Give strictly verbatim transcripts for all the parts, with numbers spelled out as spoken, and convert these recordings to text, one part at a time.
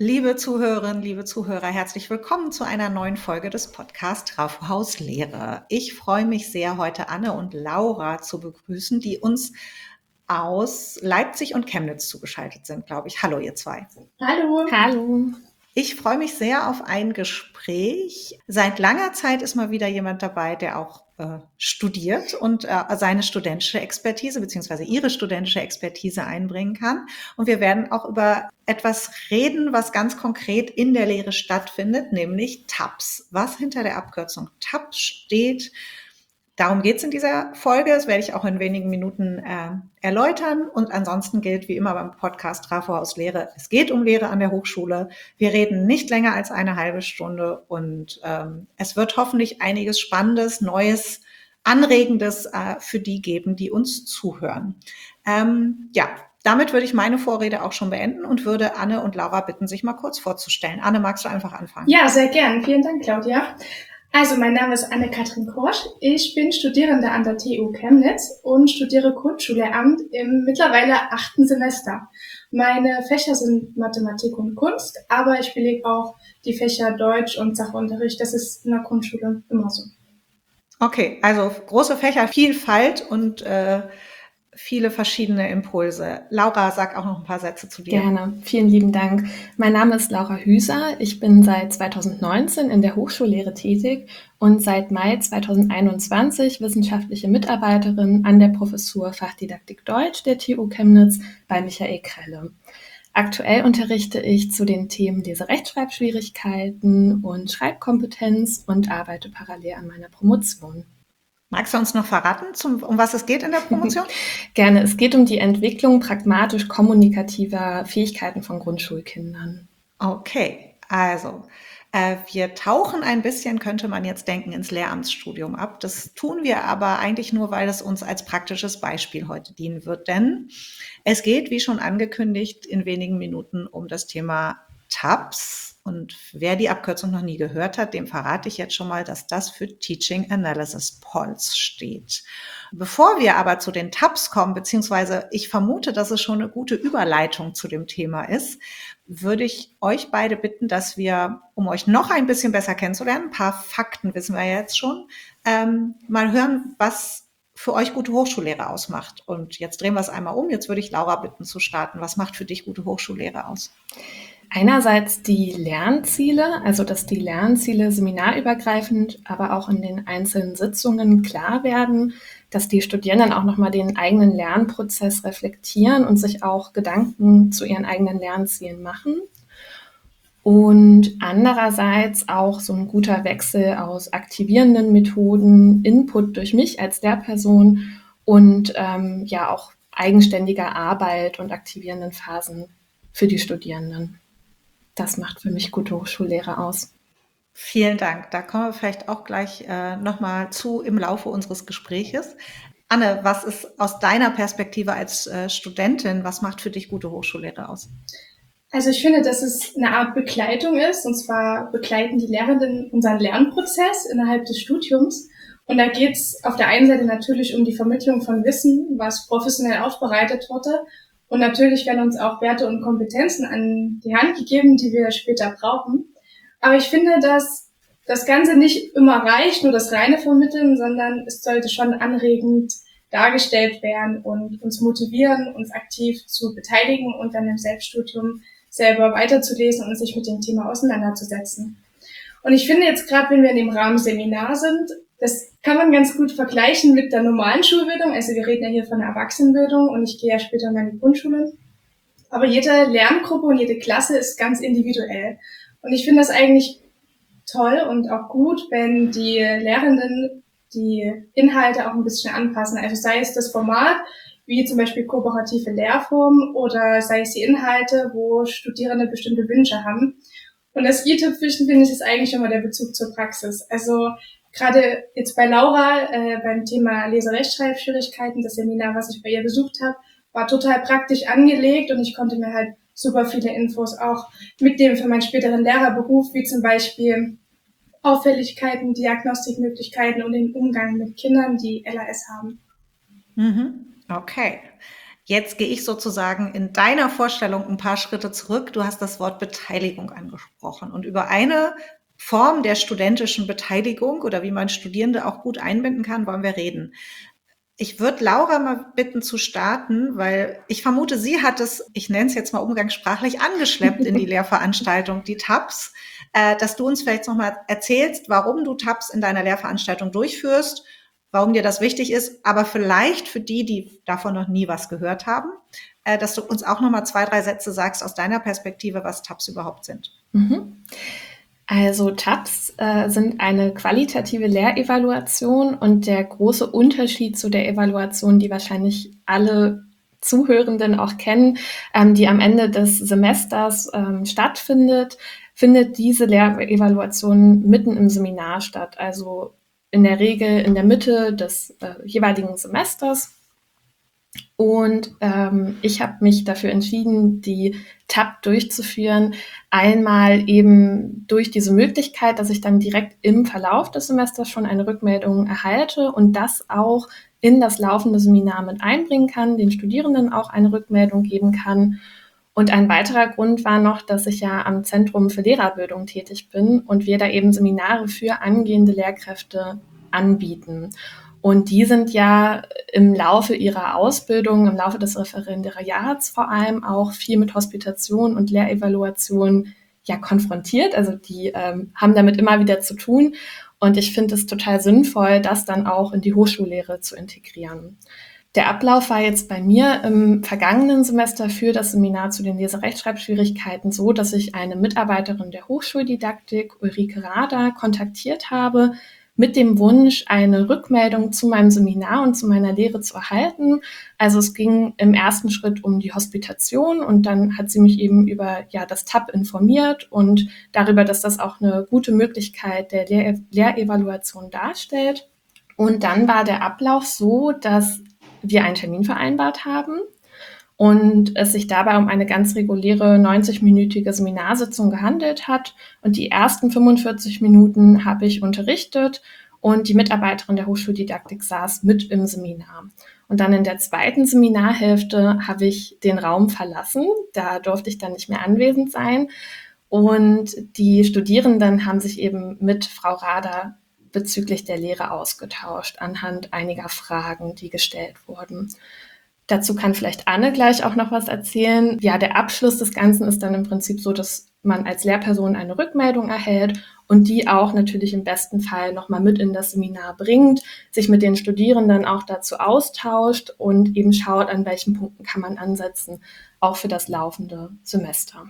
Liebe Zuhörerinnen, liebe Zuhörer, herzlich willkommen zu einer neuen Folge des Podcasts Trafo-Haus Lehre. Ich freue mich sehr, heute Anne und Laura zu begrüßen, die uns aus Leipzig und Chemnitz zugeschaltet sind, glaube ich. Hallo, ihr zwei. Hallo. Hallo. Ich freue mich sehr auf ein Gespräch. Seit langer Zeit ist mal wieder jemand dabei, der auch äh, studiert und äh, seine studentische Expertise beziehungsweise ihre studentische Expertise einbringen kann. Und wir werden auch über etwas reden, was ganz konkret in der Lehre stattfindet, nämlich T A P S. Was hinter der Abkürzung T A P S steht, darum geht es in dieser Folge. Das werde ich auch in wenigen Minuten äh, erläutern. Und ansonsten gilt wie immer beim Podcast Trafo-Haus Lehre, es geht um Lehre an der Hochschule. Wir reden nicht länger als eine halbe Stunde und ähm, es wird hoffentlich einiges Spannendes, Neues, Anregendes äh, für die geben, die uns zuhören. Ähm, ja, damit würde ich meine Vorrede auch schon beenden und würde Anne und Laura bitten, sich mal kurz vorzustellen. Anne, magst du einfach anfangen? Ja, sehr gern. Vielen Dank, Claudia. Also, mein Name ist Anne-Kathrin Korsch. Ich bin Studierende an der T U Chemnitz und studiere Grundschullehramt im mittlerweile achten Semester. Meine Fächer sind Mathematik und Kunst, aber ich belege auch die Fächer Deutsch und Sachunterricht. Das ist in der Grundschule immer so. Okay, also große Fächervielfalt und äh, viele verschiedene Impulse. Laura, sag auch noch ein paar Sätze zu dir. Gerne, vielen lieben Dank. Mein Name ist Laura Hüser. Ich bin seit zweitausendneunzehn in der Hochschullehre tätig und seit Mai zweitausendeinundzwanzig wissenschaftliche Mitarbeiterin an der Professur Fachdidaktik Deutsch der T U Chemnitz bei Michael Krelle. Aktuell unterrichte ich zu den Themen Lese-Rechtschreibschwierigkeiten und Schreibkompetenz und arbeite parallel an meiner Promotion. Magst du uns noch verraten, zum, um was es geht in der Promotion? Gerne. Es geht um die Entwicklung pragmatisch-kommunikativer Fähigkeiten von Grundschulkindern. Okay, also äh, wir tauchen ein bisschen, könnte man jetzt denken, ins Lehramtsstudium ab. Das tun wir aber eigentlich nur, weil es uns als praktisches Beispiel heute dienen wird. Denn es geht, wie schon angekündigt, in wenigen Minuten um das Thema T A P S. Und wer die Abkürzung noch nie gehört hat, dem verrate ich jetzt schon mal, dass das für Teaching Analysis Pulse steht. Bevor wir aber zu den T A P S kommen, beziehungsweise ich vermute, dass es schon eine gute Überleitung zu dem Thema ist, würde ich euch beide bitten, dass wir, um euch noch ein bisschen besser kennenzulernen, ein paar Fakten wissen wir jetzt schon, ähm, mal hören, was für euch gute Hochschullehre ausmacht. Und jetzt drehen wir es einmal um. Jetzt würde ich Laura bitten zu starten. Was macht für dich gute Hochschullehre aus? Einerseits die Lernziele, also dass die Lernziele seminarübergreifend, aber auch in den einzelnen Sitzungen klar werden, dass die Studierenden auch nochmal den eigenen Lernprozess reflektieren und sich auch Gedanken zu ihren eigenen Lernzielen machen. Und andererseits auch so ein guter Wechsel aus aktivierenden Methoden, Input durch mich als Lehrperson und ähm, ja auch eigenständiger Arbeit und aktivierenden Phasen für die Studierenden. Das macht für mich gute Hochschullehre aus. Vielen Dank. Da kommen wir vielleicht auch gleich äh, nochmal zu im Laufe unseres Gespräches. Anne, was ist aus deiner Perspektive als äh, Studentin, was macht für dich gute Hochschullehre aus? Also ich finde, dass es eine Art Begleitung ist, und zwar begleiten die Lehrenden unseren Lernprozess innerhalb des Studiums. Und da geht es auf der einen Seite natürlich um die Vermittlung von Wissen, was professionell aufbereitet wurde. Und natürlich werden uns auch Werte und Kompetenzen an die Hand gegeben, die wir später brauchen. Aber ich finde, dass das Ganze nicht immer reicht, nur das reine Vermitteln, sondern es sollte schon anregend dargestellt werden und uns motivieren, uns aktiv zu beteiligen und dann im Selbststudium selber weiterzulesen und sich mit dem Thema auseinanderzusetzen. Und ich finde jetzt gerade, wenn wir in dem Rahmen Seminar sind, das kann man ganz gut vergleichen mit der normalen Schulbildung. Also wir reden ja hier von der Erwachsenenbildung und ich gehe ja später in meine Grundschule. Aber jede Lerngruppe und jede Klasse ist ganz individuell. Und ich finde das eigentlich toll und auch gut, wenn die Lehrenden die Inhalte auch ein bisschen anpassen. Also sei es das Format, wie zum Beispiel kooperative Lehrformen, oder sei es die Inhalte, wo Studierende bestimmte Wünsche haben. Und das i-Tüpfelchen, finde ich, ist eigentlich immer der Bezug zur Praxis. Also gerade jetzt bei Laura äh, beim Thema Lese-Rechtschreibschwierigkeiten, das Seminar, was ich bei ihr besucht habe, war total praktisch angelegt und ich konnte mir halt super viele Infos auch mitnehmen für meinen späteren Lehrerberuf, wie zum Beispiel Auffälligkeiten, Diagnostikmöglichkeiten und den Umgang mit Kindern, die L A S haben. Mhm. Okay. Jetzt gehe ich sozusagen in deiner Vorstellung ein paar Schritte zurück. Du hast das Wort Beteiligung angesprochen und über eine Form der studentischen Beteiligung oder wie man Studierende auch gut einbinden kann, wollen wir reden. Ich würde Laura mal bitten zu starten, weil ich vermute, sie hat es, ich nenne es jetzt mal umgangssprachlich, angeschleppt in die Lehrveranstaltung, die Tabs, äh, dass du uns vielleicht nochmal erzählst, warum du Tabs in deiner Lehrveranstaltung durchführst, warum dir das wichtig ist, aber vielleicht für die, die davon noch nie was gehört haben, äh, dass du uns auch nochmal zwei, drei Sätze sagst aus deiner Perspektive, was Tabs überhaupt sind. Mhm. Also Tabs äh, sind eine qualitative Lehrevaluation und der große Unterschied zu der Evaluation, die wahrscheinlich alle Zuhörenden auch kennen, ähm, die am Ende des Semesters ähm, stattfindet, findet diese Lehrevaluation mitten im Seminar statt, also in der Regel in der Mitte des äh, jeweiligen Semesters. Und ähm, ich habe mich dafür entschieden, die Tab durchzuführen. Einmal eben durch diese Möglichkeit, dass ich dann direkt im Verlauf des Semesters schon eine Rückmeldung erhalte und das auch in das laufende Seminar mit einbringen kann, den Studierenden auch eine Rückmeldung geben kann. Und ein weiterer Grund war noch, dass ich ja am Zentrum für Lehrerbildung tätig bin und wir da eben Seminare für angehende Lehrkräfte anbieten. Und die sind ja im Laufe ihrer Ausbildung, im Laufe des Referendariats vor allem auch viel mit Hospitation und Lehrevaluation ja konfrontiert. Also die ähm, haben damit immer wieder zu tun. Und ich finde es total sinnvoll, das dann auch in die Hochschullehre zu integrieren. Der Ablauf war jetzt bei mir im vergangenen Semester für das Seminar zu den Lese-Rechtschreibschwierigkeiten so, dass ich eine Mitarbeiterin der Hochschuldidaktik, Ulrike Rader, kontaktiert habe, mit dem Wunsch, eine Rückmeldung zu meinem Seminar und zu meiner Lehre zu erhalten. Also es ging im ersten Schritt um die Hospitation und dann hat sie mich eben über ja, das Tab informiert und darüber, dass das auch eine gute Möglichkeit der Lehr- Lehrevaluation darstellt. Und dann war der Ablauf so, dass wir einen Termin vereinbart haben und es sich dabei um eine ganz reguläre neunzig-minütige Seminarsitzung gehandelt hat. Und die ersten fünfundvierzig Minuten habe ich unterrichtet und die Mitarbeiterin der Hochschuldidaktik saß mit im Seminar. Und dann in der zweiten Seminarhälfte habe ich den Raum verlassen. Da durfte ich dann nicht mehr anwesend sein. Und die Studierenden haben sich eben mit Frau Rader bezüglich der Lehre ausgetauscht, anhand einiger Fragen, die gestellt wurden. Dazu kann vielleicht Anne gleich auch noch was erzählen. Ja, der Abschluss des Ganzen ist dann im Prinzip so, dass man als Lehrperson eine Rückmeldung erhält und die auch natürlich im besten Fall nochmal mit in das Seminar bringt, sich mit den Studierenden auch dazu austauscht und eben schaut, an welchen Punkten kann man ansetzen, auch für das laufende Semester.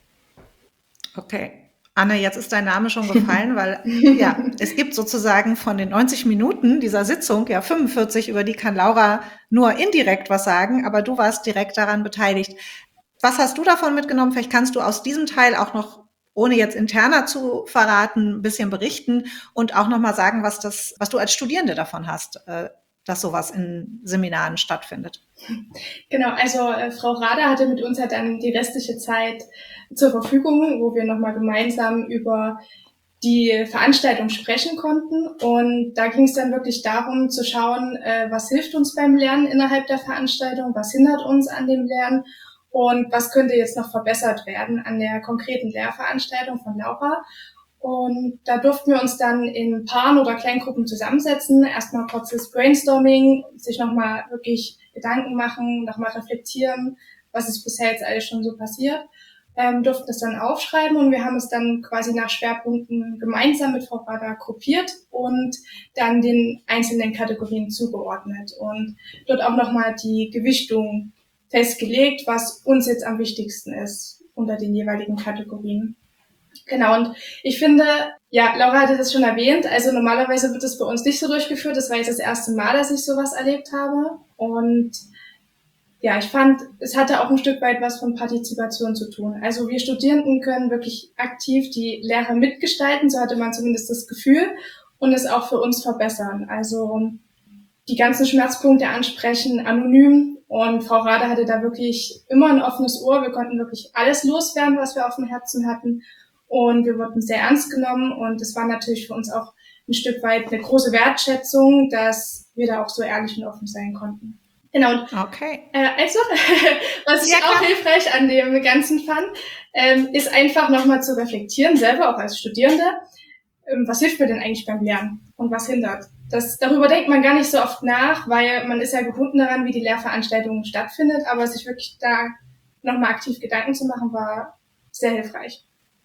Okay. Anne, jetzt ist dein Name schon gefallen, weil ja, es gibt sozusagen von den neunzig Minuten dieser Sitzung ja fünfundvierzig, über die kann Laura nur indirekt was sagen, aber du warst direkt daran beteiligt. Was hast du davon mitgenommen? Vielleicht kannst du aus diesem Teil auch noch, ohne jetzt interner zu verraten, ein bisschen berichten und auch noch mal sagen, was das, was du als Studierende davon hast, äh, dass sowas in Seminaren stattfindet. Genau, also äh, Frau Rader hatte mit uns halt dann die restliche Zeit zur Verfügung, wo wir nochmal gemeinsam über die Veranstaltung sprechen konnten. Und da ging es dann wirklich darum zu schauen, äh, was hilft uns beim Lernen innerhalb der Veranstaltung, was hindert uns an dem Lernen und was könnte jetzt noch verbessert werden an der konkreten Lehrveranstaltung von Laura. Und da durften wir uns dann in Paaren oder Kleingruppen zusammensetzen, erstmal kurzes Brainstorming, sich nochmal wirklich Gedanken machen, nochmal reflektieren, was ist bisher jetzt alles schon so passiert, ähm, durften das dann aufschreiben und wir haben es dann quasi nach Schwerpunkten gemeinsam mit Frau Rader gruppiert und dann den einzelnen Kategorien zugeordnet und dort auch nochmal die Gewichtung festgelegt, was uns jetzt am wichtigsten ist unter den jeweiligen Kategorien. Genau, und ich finde, ja, Laura hatte das schon erwähnt, also normalerweise wird das bei uns nicht so durchgeführt, das war jetzt das erste Mal, dass ich sowas erlebt habe und ja, ich fand, es hatte auch ein Stück weit was von Partizipation zu tun. Also wir Studierenden können wirklich aktiv die Lehre mitgestalten, so hatte man zumindest das Gefühl, und es auch für uns verbessern. Also die ganzen Schmerzpunkte ansprechen, anonym, und Frau Rader hatte da wirklich immer ein offenes Ohr, wir konnten wirklich alles loswerden, was wir auf dem Herzen hatten. Und wir wurden sehr ernst genommen und es war natürlich für uns auch ein Stück weit eine große Wertschätzung, dass wir da auch so ehrlich und offen sein konnten. Genau. Und, okay. Äh, also, was ich Ja, auch klar. hilfreich an dem Ganzen fand, ähm, ist einfach nochmal zu reflektieren, selber auch als Studierende, ähm, was hilft mir denn eigentlich beim Lernen und was hindert. Das, darüber denkt man gar nicht so oft nach, weil man ist ja gebunden daran, wie die Lehrveranstaltung stattfindet, aber sich wirklich da nochmal aktiv Gedanken zu machen, war sehr hilfreich.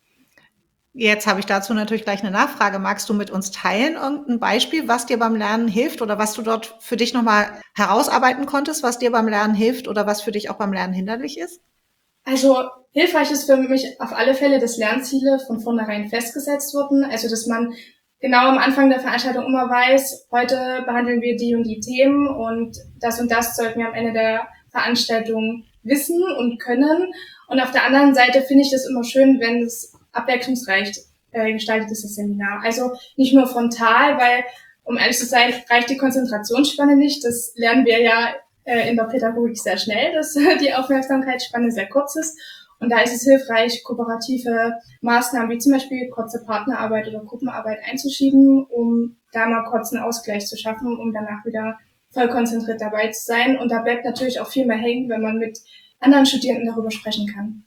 Jetzt habe ich dazu natürlich gleich eine Nachfrage. Magst du mit uns teilen irgendein Beispiel, was dir beim Lernen hilft oder was du dort für dich nochmal herausarbeiten konntest, was dir beim Lernen hilft oder was für dich auch beim Lernen hinderlich ist? Also hilfreich ist für mich auf alle Fälle, dass Lernziele von vornherein festgesetzt wurden. Also dass man genau am Anfang der Veranstaltung immer weiß, heute behandeln wir die und die Themen und das und das sollten wir am Ende der Veranstaltung wissen und können. Und auf der anderen Seite finde ich das immer schön, wenn es abwechslungsreich äh, gestaltet ist, das Seminar. Also nicht nur frontal, weil, um ehrlich zu sein, reicht die Konzentrationsspanne nicht. Das lernen wir ja äh, in der Pädagogik sehr schnell, dass die Aufmerksamkeitsspanne sehr kurz ist. Und da ist es hilfreich, kooperative Maßnahmen wie zum Beispiel kurze Partnerarbeit oder Gruppenarbeit einzuschieben, um da mal kurz einen Ausgleich zu schaffen, um danach wieder voll konzentriert dabei zu sein. Und da bleibt natürlich auch viel mehr hängen, wenn man mit anderen Studierenden darüber sprechen kann.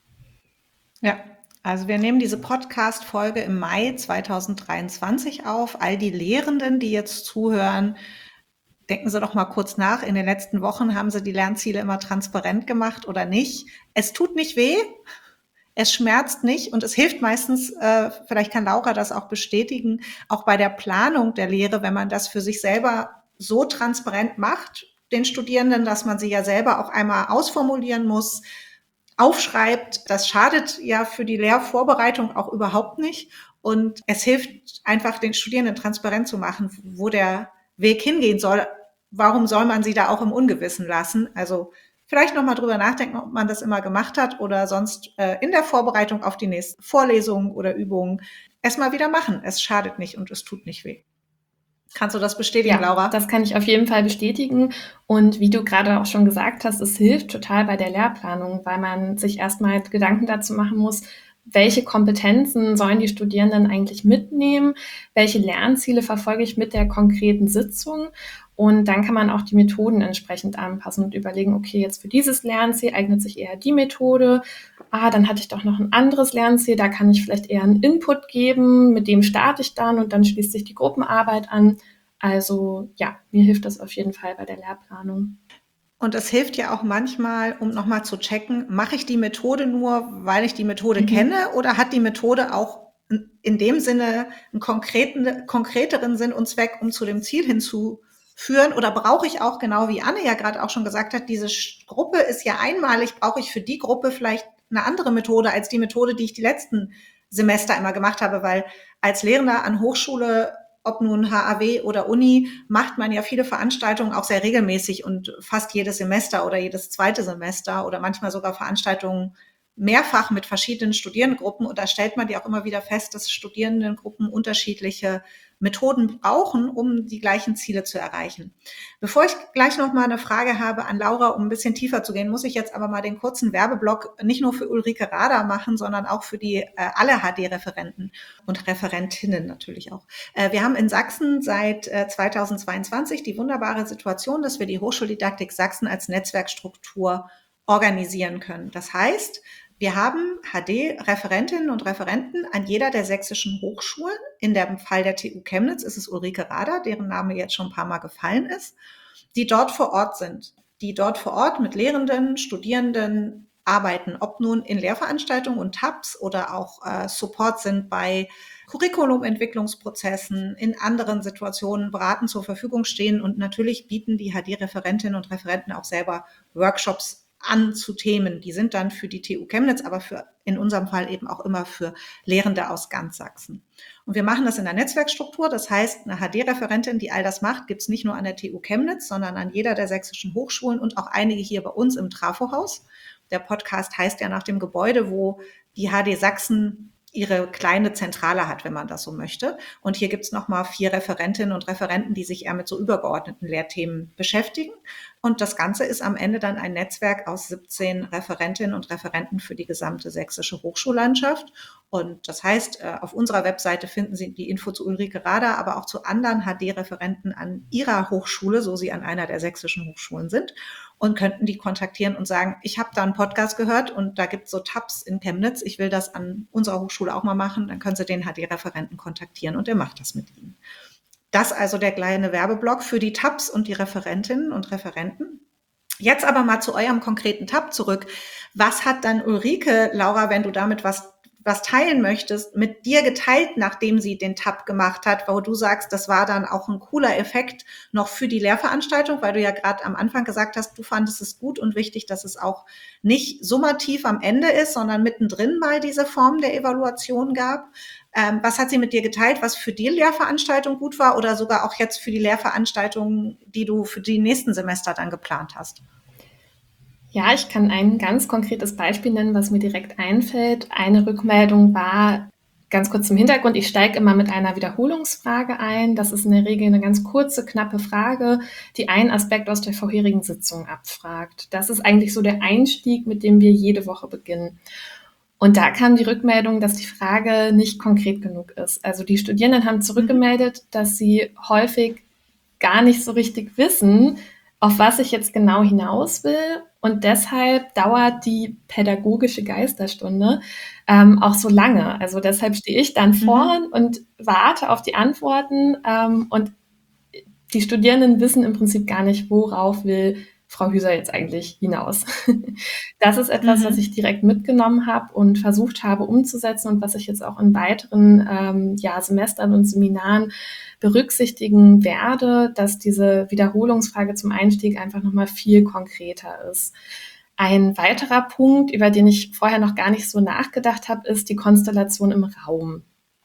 Ja, also wir nehmen diese Podcast-Folge im Mai zweitausenddreiundzwanzig auf. All die Lehrenden, die jetzt zuhören, denken Sie doch mal kurz nach. In den letzten Wochen haben Sie die Lernziele immer transparent gemacht oder nicht? Es tut nicht weh, es schmerzt nicht und es hilft meistens, äh, vielleicht kann Laura das auch bestätigen, auch bei der Planung der Lehre, wenn man das für sich selber so transparent macht, den Studierenden, dass man sie ja selber auch einmal ausformulieren muss, aufschreibt. Das schadet ja für die Lehrvorbereitung auch überhaupt nicht. Und es hilft einfach, den Studierenden transparent zu machen, wo der Weg hingehen soll. Warum soll man sie da auch im Ungewissen lassen? Also vielleicht nochmal drüber nachdenken, ob man das immer gemacht hat oder sonst äh, in der Vorbereitung auf die nächsten Vorlesungen oder Übungen es mal wieder machen. Es schadet nicht und es tut nicht weh. Kannst du das bestätigen, Ja, Laura? das kann ich auf jeden Fall bestätigen. Und wie du gerade auch schon gesagt hast, es hilft total bei der Lehrplanung, weil man sich erstmal Gedanken dazu machen muss, welche Kompetenzen sollen die Studierenden eigentlich mitnehmen, welche Lernziele verfolge ich mit der konkreten Sitzung. Und dann kann man auch die Methoden entsprechend anpassen und überlegen, okay, jetzt für dieses Lernziel eignet sich eher die Methode. Ah, dann hatte ich doch noch ein anderes Lernziel, da kann ich vielleicht eher einen Input geben, mit dem starte ich dann und dann schließt sich die Gruppenarbeit an. Also ja, mir hilft das auf jeden Fall bei der Lehrplanung. Und es hilft ja auch manchmal, um nochmal zu checken, mache ich die Methode nur, weil ich die Methode Mhm. kenne oder hat die Methode auch in dem Sinne einen konkreten, konkreteren Sinn und Zweck, um zu dem Ziel hinzuführen? Oder brauche ich auch, genau wie Anne ja gerade auch schon gesagt hat, diese Gruppe ist ja einmalig, brauche ich für die Gruppe vielleicht eine andere Methode als die Methode, die ich die letzten Semester immer gemacht habe, weil als Lehrender an Hochschule, ob nun H A W oder Uni, macht man ja viele Veranstaltungen auch sehr regelmäßig und fast jedes Semester oder jedes zweite Semester oder manchmal sogar Veranstaltungen mehrfach mit verschiedenen Studierendengruppen. Und da stellt man ja auch immer wieder fest, dass Studierendengruppen unterschiedliche Methoden brauchen, um die gleichen Ziele zu erreichen. Bevor ich gleich noch mal eine Frage habe an Laura, um ein bisschen tiefer zu gehen, muss ich jetzt aber mal den kurzen Werbeblock nicht nur für Ulrike Rader machen, sondern auch für die äh, alle H D-Referenten und Referentinnen natürlich auch. Äh, wir haben in Sachsen seit äh, zweitausendzweiundzwanzig die wunderbare Situation, dass wir die Hochschuldidaktik Sachsen als Netzwerkstruktur organisieren können. Das heißt, wir haben H D-Referentinnen und Referenten an jeder der sächsischen Hochschulen. In dem Fall der T U Chemnitz ist es Ulrike Rader, deren Name jetzt schon ein paar Mal gefallen ist, die dort vor Ort sind, die dort vor Ort mit Lehrenden, Studierenden arbeiten, ob nun in Lehrveranstaltungen und Tabs oder auch äh, Support sind bei Curriculumentwicklungsprozessen, in anderen Situationen beraten zur Verfügung stehen. Und natürlich bieten die H D-Referentinnen und Referenten auch selber Workshops an zu Themen. Die sind dann für die T U Chemnitz, aber für in unserem Fall eben auch immer für Lehrende aus ganz Sachsen. Und wir machen das in der Netzwerkstruktur. Das heißt, eine H D-Referentin, die all das macht, gibt es nicht nur an der T U Chemnitz, sondern an jeder der sächsischen Hochschulen und auch einige hier bei uns im Trafohaus. Der Podcast heißt ja nach dem Gebäude, wo die H D Sachsen ihre kleine Zentrale hat, wenn man das so möchte. Und hier gibt es nochmal vier Referentinnen und Referenten, die sich eher mit so übergeordneten Lehrthemen beschäftigen. Und das Ganze ist am Ende dann ein Netzwerk aus siebzehn Referentinnen und Referenten für die gesamte sächsische Hochschullandschaft. Und das heißt, auf unserer Webseite finden Sie die Info zu Ulrike Rader, aber auch zu anderen H D-Referenten an ihrer Hochschule, so sie an einer der sächsischen Hochschulen sind, und könnten die kontaktieren und sagen, ich habe da einen Podcast gehört und da gibt es so Tabs in Chemnitz, ich will das an unserer Hochschule auch mal machen, dann können Sie den H D-Referenten kontaktieren und der macht das mit Ihnen. Das also der kleine Werbeblock für die Tabs und die Referentinnen und Referenten. Jetzt aber mal zu eurem konkreten Tab zurück. Was hat dann Ulrike, Laura, wenn du damit was was teilen möchtest, mit dir geteilt, nachdem sie den Tab gemacht hat, wo du sagst, das war dann auch ein cooler Effekt noch für die Lehrveranstaltung, weil du ja gerade am Anfang gesagt hast, du fandest es gut und wichtig, dass es auch nicht summativ am Ende ist, sondern mittendrin mal diese Form der Evaluation gab. Ähm, was hat sie mit dir geteilt, was für die Lehrveranstaltung gut war oder sogar auch jetzt für die Lehrveranstaltungen, die du für die nächsten Semester dann geplant hast? Ja, ich kann ein ganz konkretes Beispiel nennen, was mir direkt einfällt. Eine Rückmeldung war, ganz kurz zum Hintergrund, ich steige immer mit einer Wiederholungsfrage ein. Das ist in der Regel eine ganz kurze, knappe Frage, die einen Aspekt aus der vorherigen Sitzung abfragt. Das ist eigentlich so der Einstieg, mit dem wir jede Woche beginnen. Und da kam die Rückmeldung, dass die Frage nicht konkret genug ist. Also die Studierenden haben zurückgemeldet, dass sie häufig gar nicht so richtig wissen, auf was ich jetzt genau hinaus will. Und deshalb dauert die pädagogische Geisterstunde ähm, auch so lange. Also deshalb stehe ich dann vorn mhm. und warte auf die Antworten. Ähm, und die Studierenden wissen im Prinzip gar nicht, worauf will Frau Hüser jetzt eigentlich hinaus. Das ist etwas, mhm. was ich direkt mitgenommen habe und versucht habe umzusetzen und was ich jetzt auch in weiteren ähm, ja, Semestern und Seminaren berücksichtigen werde, dass diese Wiederholungsfrage zum Einstieg einfach nochmal viel konkreter ist. Ein weiterer Punkt, über den ich vorher noch gar nicht so nachgedacht habe, ist die Konstellation im Raum.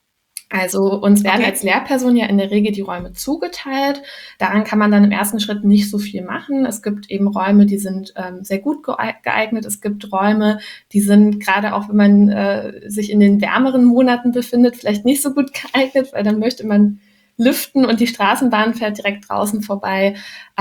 Also uns werden okay. als Lehrperson ja in der Regel die Räume zugeteilt. Daran kann man dann im ersten Schritt nicht so viel machen. Es gibt eben Räume, die sind ähm, sehr gut geeignet. Es gibt Räume, die sind gerade auch, wenn man äh, sich in den wärmeren Monaten befindet, vielleicht nicht so gut geeignet, weil dann möchte man lüften und die Straßenbahn fährt direkt draußen vorbei.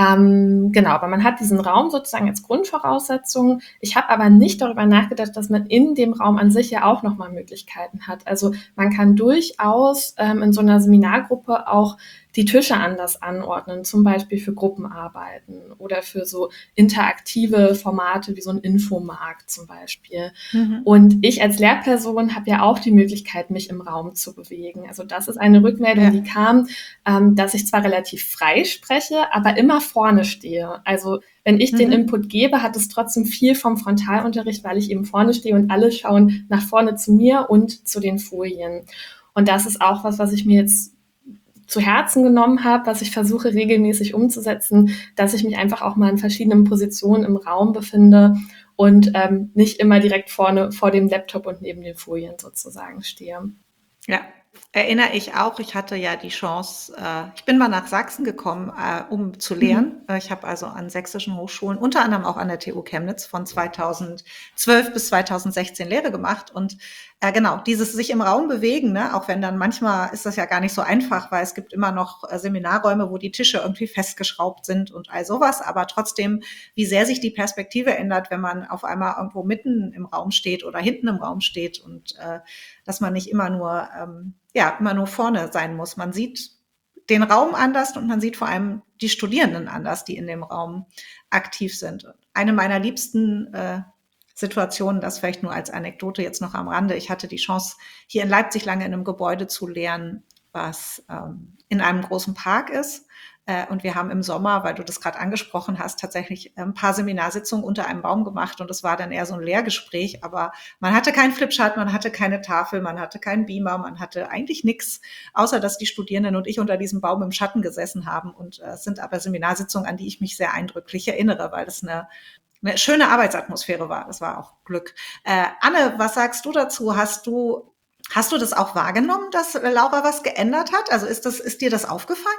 Ähm, genau, aber man hat diesen Raum sozusagen als Grundvoraussetzung. Ich habe aber nicht darüber nachgedacht, dass man in dem Raum an sich ja auch nochmal Möglichkeiten hat. Also man kann durchaus ähm, in so einer Seminargruppe auch die Tische anders anordnen, zum Beispiel für Gruppenarbeiten oder für so interaktive Formate wie so ein Infomarkt zum Beispiel. Mhm. Und ich als Lehrperson habe ja auch die Möglichkeit, mich im Raum zu bewegen. Also das ist eine Rückmeldung, ja. die kam, ähm, dass ich zwar relativ frei spreche, aber immer vorne stehe. Also wenn ich mhm. den Input gebe, hat es trotzdem viel vom Frontalunterricht, weil ich eben vorne stehe und alle schauen nach vorne zu mir und zu den Folien. Und das ist auch was, was ich mir jetzt zu Herzen genommen habe, was ich versuche regelmäßig umzusetzen, dass ich mich einfach auch mal in verschiedenen Positionen im Raum befinde und ähm, nicht immer direkt vorne vor dem Laptop und neben den Folien sozusagen stehe. Ja, erinnere ich auch. Ich hatte ja die Chance, äh, ich bin mal nach Sachsen gekommen, äh, um zu lehren. Mhm. Ich habe also an sächsischen Hochschulen, unter anderem auch an der T U Chemnitz, von zweitausendzwölf bis zweitausendsechzehn Lehre gemacht. Und äh, genau, dieses sich im Raum bewegen, ne, auch wenn dann manchmal ist das ja gar nicht so einfach, weil es gibt immer noch äh, Seminarräume, wo die Tische irgendwie festgeschraubt sind und all sowas. Aber trotzdem, wie sehr sich die Perspektive ändert, wenn man auf einmal irgendwo mitten im Raum steht oder hinten im Raum steht und äh, dass man nicht immer nur ähm, ja, immer nur vorne sein muss. Man sieht den Raum anders und man sieht vor allem die Studierenden anders, die in dem Raum aktiv sind. Eine meiner liebsten äh, Situationen, das vielleicht nur als Anekdote jetzt noch am Rande. Ich hatte die Chance, hier in Leipzig lange in einem Gebäude zu lehren, was ähm, in einem großen Park ist. Äh, und wir haben im Sommer, weil du das gerade angesprochen hast, tatsächlich ein paar Seminarsitzungen unter einem Baum gemacht. Und es war dann eher so ein Lehrgespräch. Aber man hatte keinen Flipchart, man hatte keine Tafel, man hatte keinen Beamer, man hatte eigentlich nichts, außer dass die Studierenden und ich unter diesem Baum im Schatten gesessen haben. Und es äh, sind aber Seminarsitzungen, an die ich mich sehr eindrücklich erinnere, weil das eine eine schöne Arbeitsatmosphäre war. Das war auch Glück. Äh, Anne, was sagst du dazu? Hast du, hast du das auch wahrgenommen, dass Laura was geändert hat? Also ist das, ist dir das aufgefallen?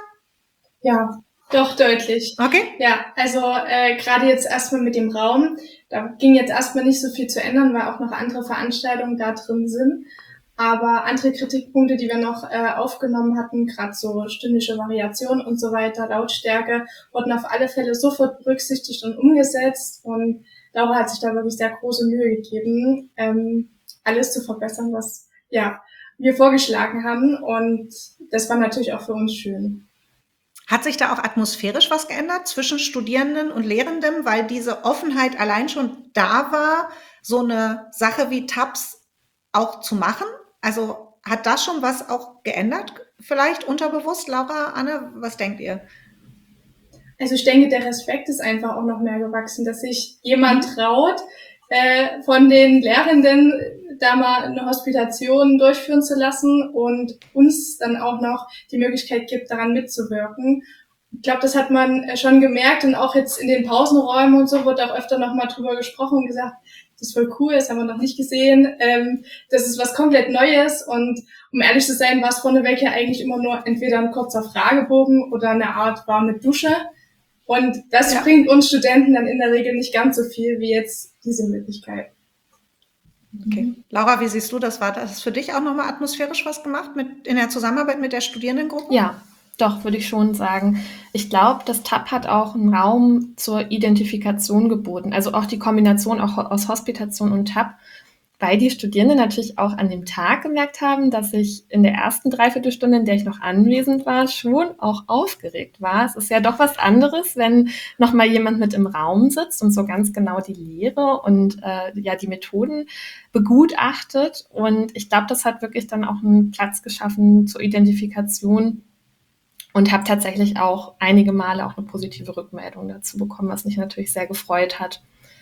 Ja, doch deutlich. Okay. Ja, also äh, gerade jetzt erstmal mit dem Raum, da ging jetzt erstmal nicht so viel zu ändern, weil auch noch andere Veranstaltungen da drin sind. Aber andere Kritikpunkte, die wir noch äh, aufgenommen hatten, gerade so stimmliche Variation und so weiter, Lautstärke, wurden auf alle Fälle sofort berücksichtigt und umgesetzt. Und Laura hat sich da wirklich sehr große Mühe gegeben, ähm, alles zu verbessern, was ja wir vorgeschlagen haben. Und das war natürlich auch für uns schön. Hat sich da auch atmosphärisch was geändert zwischen Studierenden und Lehrenden, weil diese Offenheit allein schon da war, so eine Sache wie Tabs auch zu machen? Also hat das schon was auch geändert, vielleicht unterbewusst? Laura, Anne, was denkt ihr? Also ich denke, der Respekt ist einfach auch noch mehr gewachsen, dass sich jemand traut, äh, von den Lehrenden da mal eine Hospitation durchführen zu lassen und uns dann auch noch die Möglichkeit gibt, daran mitzuwirken. Ich glaube, das hat man schon gemerkt und auch jetzt in den Pausenräumen und so wird auch öfter noch mal drüber gesprochen und gesagt, das ist voll cool, das haben wir noch nicht gesehen, ähm, das ist was komplett Neues und um ehrlich zu sein, war es vorneweg ja eigentlich immer nur entweder ein kurzer Fragebogen oder eine Art warme Dusche und das ja. bringt uns Studenten dann in der Regel nicht ganz so viel wie jetzt diese Möglichkeit. Okay. Laura, wie siehst du das? War das für dich auch nochmal atmosphärisch was gemacht mit, in der Zusammenarbeit mit der Studierendengruppe? Ja, doch, würde ich schon sagen. Ich glaube, das Tab hat auch einen Raum zur Identifikation geboten. Also auch die Kombination auch aus Hospitation und Tab, weil die Studierenden natürlich auch an dem Tag gemerkt haben, dass ich in der ersten Dreiviertelstunde, in der ich noch anwesend war, schon auch aufgeregt war. Es ist ja doch was anderes, wenn nochmal jemand mit im Raum sitzt und so ganz genau die Lehre und äh, ja die Methoden begutachtet. Und ich glaube, das hat wirklich dann auch einen Platz geschaffen zur Identifikation und habe tatsächlich auch einige Male auch eine positive Rückmeldung dazu bekommen, was mich natürlich sehr gefreut hat.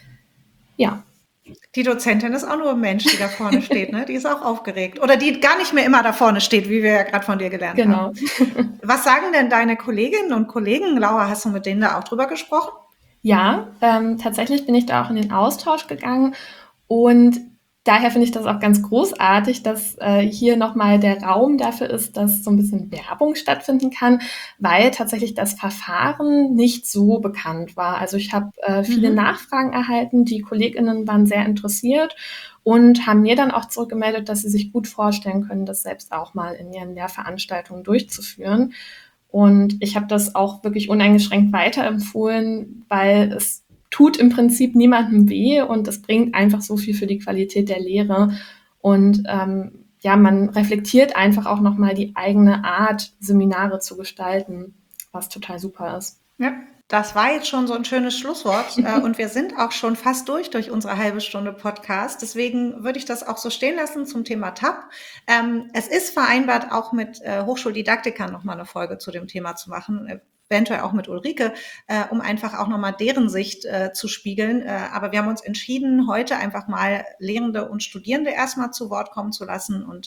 Ja. Die Dozentin ist auch nur ein Mensch, die da vorne steht, ne? Die ist auch aufgeregt. Oder die gar nicht mehr immer da vorne steht, wie wir ja gerade von dir gelernt genau. haben. Was sagen denn deine Kolleginnen und Kollegen? Laura, hast du mit denen da auch drüber gesprochen? Ja, ähm, tatsächlich bin ich da auch in den Austausch gegangen und daher finde ich das auch ganz großartig, dass äh, hier nochmal der Raum dafür ist, dass so ein bisschen Werbung stattfinden kann, weil tatsächlich das Verfahren nicht so bekannt war. Also ich habe äh, viele mhm. Nachfragen erhalten, die KollegInnen waren sehr interessiert und haben mir dann auch zurückgemeldet, dass sie sich gut vorstellen können, das selbst auch mal in ihren Lehrveranstaltungen durchzuführen. Und ich habe das auch wirklich uneingeschränkt weiterempfohlen, weil es tut im Prinzip niemandem weh und es bringt einfach so viel für die Qualität der Lehre. Und ähm, ja, man reflektiert einfach auch nochmal die eigene Art, Seminare zu gestalten, was total super ist. Ja, das war jetzt schon so ein schönes Schlusswort und wir sind auch schon fast durch durch unsere halbe Stunde Podcast. Deswegen würde ich das auch so stehen lassen zum Thema Tab. Ähm, es ist vereinbart, auch mit äh, Hochschuldidaktikern nochmal eine Folge zu dem Thema zu machen, eventuell auch mit Ulrike, äh, um einfach auch nochmal deren Sicht äh, zu spiegeln. Äh, aber wir haben uns entschieden, heute einfach mal Lehrende und Studierende erstmal zu Wort kommen zu lassen und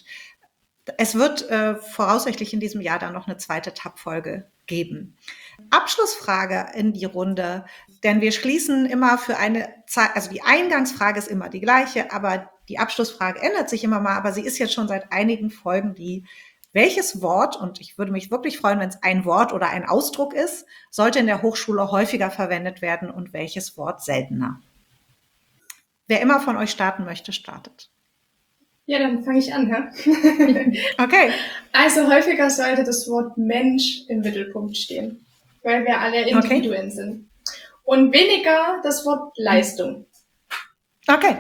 es wird äh, voraussichtlich in diesem Jahr dann noch eine zweite Tab-Folge geben. Abschlussfrage in die Runde, denn wir schließen immer für eine Zeit, also die Eingangsfrage ist immer die gleiche, aber die Abschlussfrage ändert sich immer mal, aber sie ist jetzt schon seit einigen Folgen die, welches Wort, und ich würde mich wirklich freuen, wenn es ein Wort oder ein Ausdruck ist, sollte in der Hochschule häufiger verwendet werden und welches Wort seltener? Wer immer von euch starten möchte, startet. Ja, dann fange ich an, ja? Okay. Also häufiger sollte das Wort Mensch im Mittelpunkt stehen, weil wir alle Individuen okay. sind. Und weniger das Wort Leistung. Okay.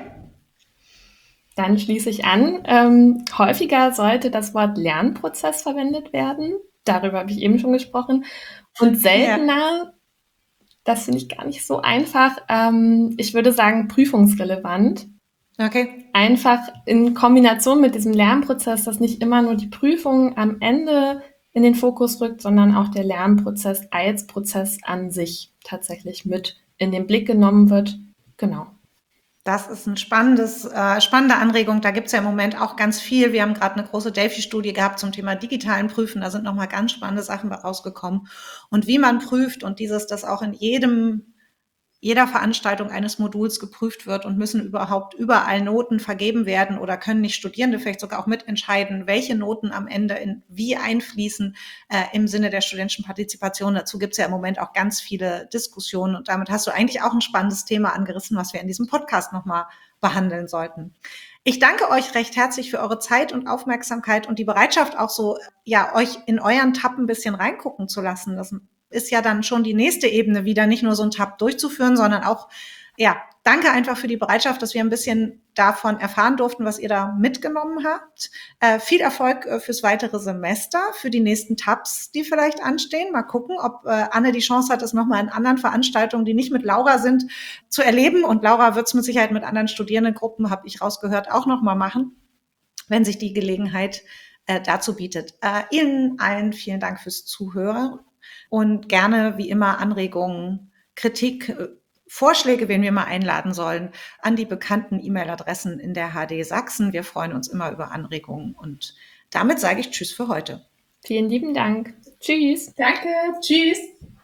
Dann schließe ich an. Ähm, häufiger sollte das Wort Lernprozess verwendet werden. Darüber habe ich eben schon gesprochen. Und seltener, ja. das finde ich gar nicht so einfach. Ähm, ich würde sagen prüfungsrelevant. Okay. Einfach in Kombination mit diesem Lernprozess, dass nicht immer nur die Prüfung am Ende in den Fokus rückt, sondern auch der Lernprozess als Prozess an sich tatsächlich mit in den Blick genommen wird. Genau. Das ist ein spannendes, äh, spannende Anregung. Da gibt's ja im Moment auch ganz viel. Wir haben gerade eine große Delphi-Studie gehabt zum Thema digitalen Prüfen. Da sind nochmal ganz spannende Sachen rausgekommen. Und wie man prüft und dieses, das auch in jedem jeder Veranstaltung eines Moduls geprüft wird und müssen überhaupt überall Noten vergeben werden oder können nicht Studierende vielleicht sogar auch mitentscheiden, welche Noten am Ende in wie einfließen äh, im Sinne der studentischen Partizipation. Dazu gibt es ja im Moment auch ganz viele Diskussionen und damit hast du eigentlich auch ein spannendes Thema angerissen, was wir in diesem Podcast nochmal behandeln sollten. Ich danke euch recht herzlich für eure Zeit und Aufmerksamkeit und die Bereitschaft auch so, ja, euch in euren Tab ein bisschen reingucken zu lassen. Das ist ja dann schon die nächste Ebene wieder, nicht nur so ein Tab durchzuführen, sondern auch, ja, danke einfach für die Bereitschaft, dass wir ein bisschen davon erfahren durften, was ihr da mitgenommen habt. Äh, viel Erfolg äh, fürs weitere Semester, für die nächsten Tabs, die vielleicht anstehen. Mal gucken, ob äh, Anne die Chance hat, es nochmal in anderen Veranstaltungen, die nicht mit Laura sind, zu erleben. Und Laura wird es mit Sicherheit mit anderen Studierendengruppen, habe ich rausgehört, auch nochmal machen, wenn sich die Gelegenheit äh, dazu bietet. Äh, Ihnen allen vielen Dank fürs Zuhören und gerne wie immer Anregungen, Kritik, äh, Vorschläge, wen wir mal einladen sollen, an die bekannten E-Mail-Adressen in der H D Sachsen. Wir freuen uns immer über Anregungen und damit sage ich Tschüss für heute. Vielen lieben Dank. Tschüss. Danke. Tschüss.